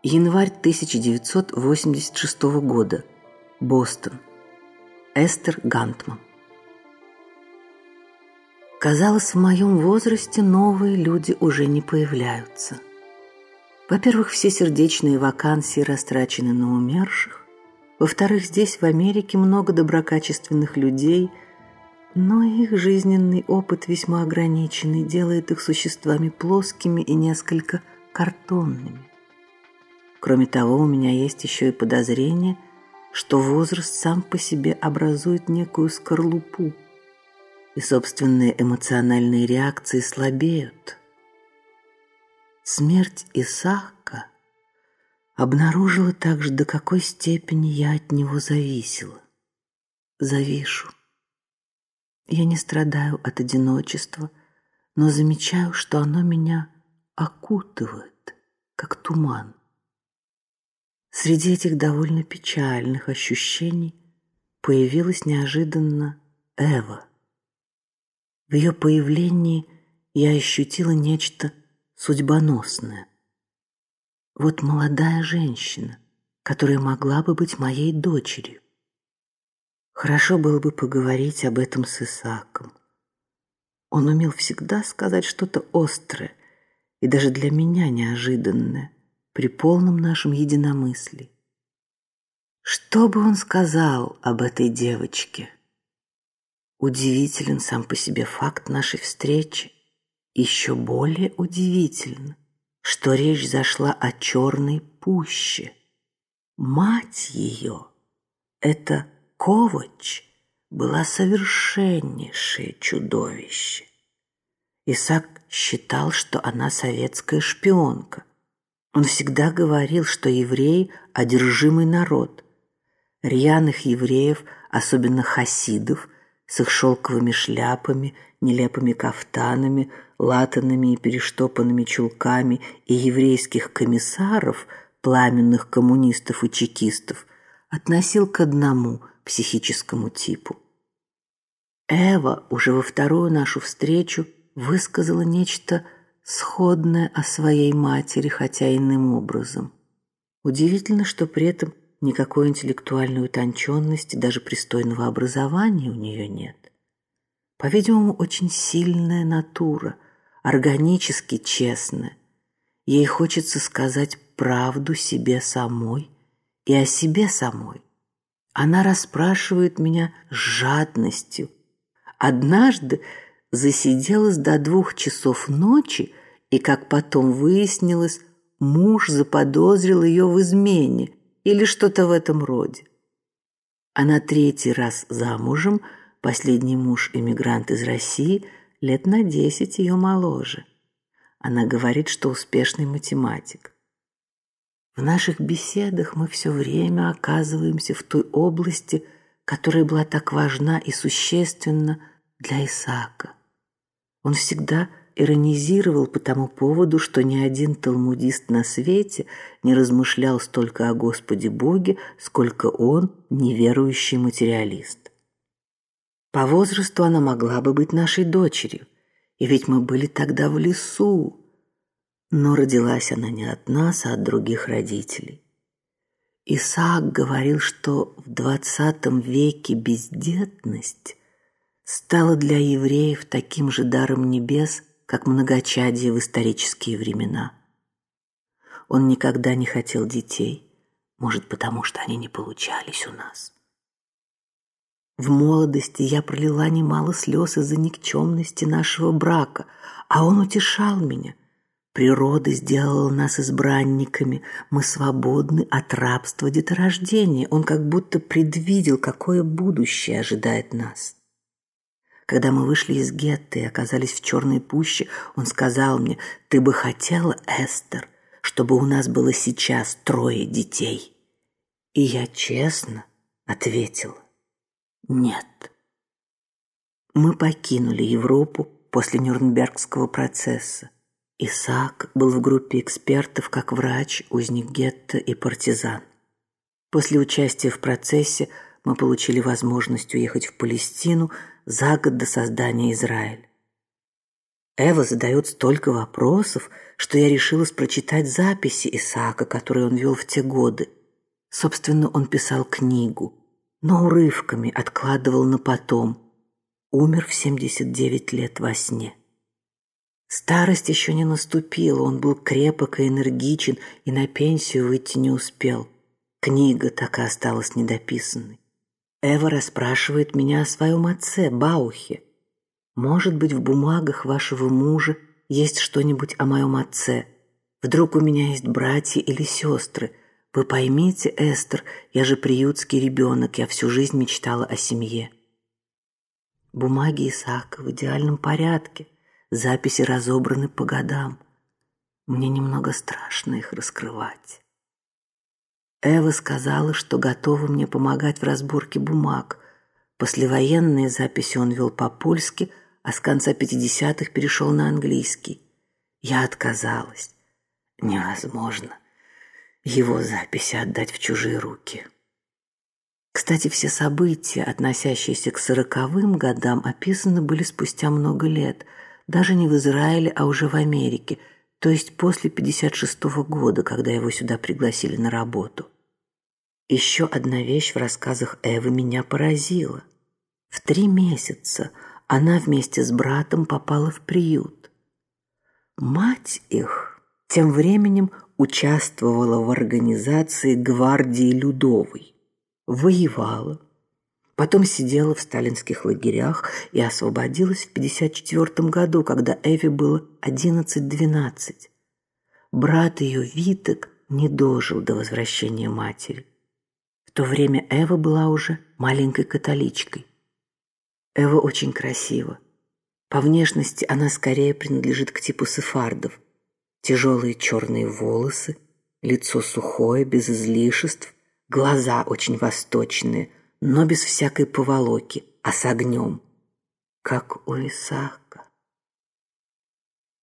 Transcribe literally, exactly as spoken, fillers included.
Январь тысяча девятьсот восемьдесят шестого года. Бостон. Эстер Гантман. Казалось, в моем возрасте новые люди уже не появляются. Во-первых, все сердечные вакансии растрачены на умерших. Во-вторых, здесь, в Америке, много доброкачественных людей, но их жизненный опыт весьма ограниченный, делает их существами плоскими и несколько картонными. Кроме того, у меня есть еще и подозрение, что возраст сам по себе образует некую скорлупу, и собственные эмоциональные реакции слабеют. Смерть Исаака обнаружила также, до какой степени я от него зависела. Завишу. Я не страдаю от одиночества, но замечаю, что оно меня окутывает, как туман. Среди этих довольно печальных ощущений появилась неожиданно Эва. В ее появлении я ощутила нечто судьбоносное. Вот молодая женщина, которая могла бы быть моей дочерью. Хорошо было бы поговорить об этом с Исааком. Он умел всегда сказать что-то острое и даже для меня неожиданное при полном нашем единомыслии. Что бы он сказал об этой девочке? Удивителен сам по себе факт нашей встречи. Еще более удивительно, что речь зашла о черной пуще. Мать ее, эта Ковач, была совершеннейшее чудовище. Исаак считал, что она советская шпионка. Он всегда говорил, что евреи – одержимый народ. Рьяных евреев, особенно хасидов, с их шелковыми шляпами, нелепыми кафтанами, латанными и перештопанными чулками, и еврейских комиссаров, пламенных коммунистов и чекистов, относил к одному психическому типу. Эва уже во вторую нашу встречу высказала нечто сходное о своей матери, хотя иным образом. Удивительно, что при этом никакой интеллектуальной утонченности, даже пристойного образования у нее нет. По-видимому, очень сильная натура, органически честная. Ей хочется сказать правду себе самой и о себе самой. Она расспрашивает меня с жадностью. Однажды засиделась до двух часов ночи, и, как потом выяснилось, муж заподозрил ее в измене или что-то в этом роде. Она третий раз замужем, последний муж эмигрант из России, лет на десять ее моложе. Она говорит, что успешный математик. В наших беседах мы все время оказываемся в той области, которая была так важна и существенна для Исаака. Он всегда иронизировал по тому поводу, что ни один талмудист на свете не размышлял столько о Господе Боге, сколько он, неверующий материалист. По возрасту она могла бы быть нашей дочерью, и ведь мы были тогда в лесу. Но родилась она не от нас, а от других родителей. Исаак говорил, что в двадцатом веке бездетность стала для евреев таким же даром небес, как многочадие в исторические времена. Он никогда не хотел детей, может, потому что они не получались у нас. В молодости я пролила немало слез из-за никчемности нашего брака, а он утешал меня. Природа сделала нас избранниками, мы свободны от рабства деторождения. Он как будто предвидел, какое будущее ожидает нас. Когда мы вышли из гетто и оказались в черной пуще, он сказал мне: «Ты бы хотела, Эстер, чтобы у нас было сейчас трое детей?» И я честно ответила: «Нет». Мы покинули Европу после Нюрнбергского процесса. Исаак был в группе экспертов как врач, узник гетто и партизан. После участия в процессе мы получили возможность уехать в Палестину за год до создания Израиля. Эва задает столько вопросов, что я решилась прочитать записи Исаака, которые он вел в те годы. Собственно, он писал книгу, но урывками откладывал на потом. Умер в семьдесят девять лет во сне. Старость еще не наступила, он был крепок и энергичен, и на пенсию выйти не успел. Книга так и осталась недописанной. Эва расспрашивает меня о своем отце, Баухе. Может быть, в бумагах вашего мужа есть что-нибудь о моем отце. Вдруг у меня есть братья или сестры. Вы поймите, Эстер, я же приютский ребенок, я всю жизнь мечтала о семье. Бумаги Исаака в идеальном порядке, записи разобраны по годам. Мне немного страшно их раскрывать. Эва сказала, что готова мне помогать в разборке бумаг. Послевоенные записи он вел по-польски, а с конца пятидесятых перешел на английский. Я отказалась. Невозможно его записи отдать в чужие руки. Кстати, все события, относящиеся к сороковым годам, описаны были спустя много лет, даже не в Израиле, а уже в Америке, то есть после пятьдесят шестого года, когда его сюда пригласили на работу. Еще одна вещь в рассказах Эвы меня поразила. В три месяца она вместе с братом попала в приют. Мать их тем временем участвовала в организации гвардии Людовой, воевала, потом сидела в сталинских лагерях и освободилась в пятьдесят четвёртом году, когда Эве было одиннадцать-двенадцать. Брат ее, Витек, не дожил до возвращения матери. В то время Эва была уже маленькой католичкой. Эва очень красива. По внешности она скорее принадлежит к типу сефардов. Тяжелые черные волосы, лицо сухое, без излишеств, глаза очень восточные, но без всякой поволоки, а с огнем, как у Исаака.